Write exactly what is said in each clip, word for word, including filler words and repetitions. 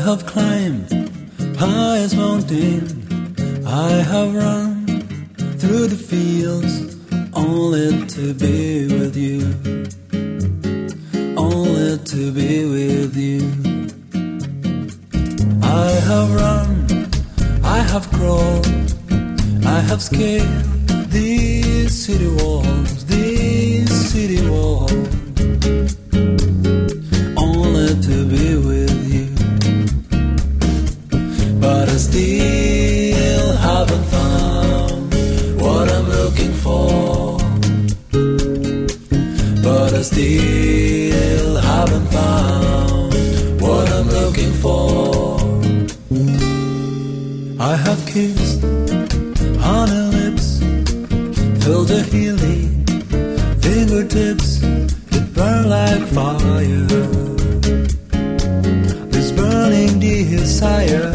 have climbed highest mountain, I have run through the fields, only to be with you, only to be with you. I have run, I have crawled, I have scaled these city walls, these city walls, only to be with you. But I still haven't found what I'm looking for. But I still haven't found what I'm looking for. I have kissed honey lips, filled the healing fingertips that burn like fire. This burning desire,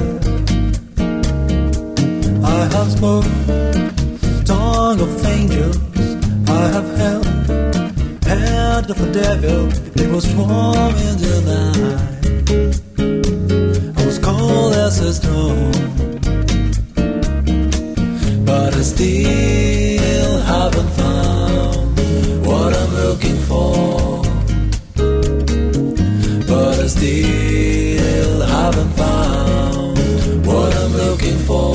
I have spoken tongue of angels, I have held hand of a devil. It was warm in the night, I was cold as a stone. But I still haven't found what I'm looking for. But I still haven't found what I'm looking for.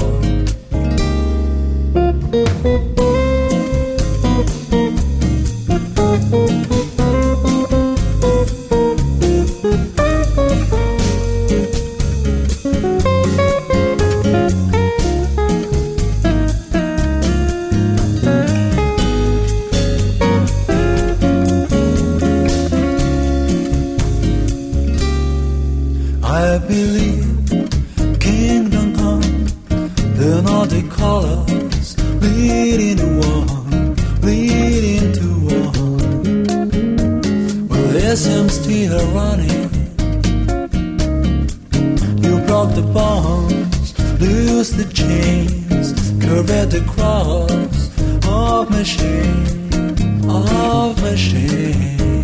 I believe kingdom come, the Nordic colors bleed into one, bleed into one. Well, yes, I'm still running. You broke the bonds, loose the chains, curve at the cross of my shame, of my shame.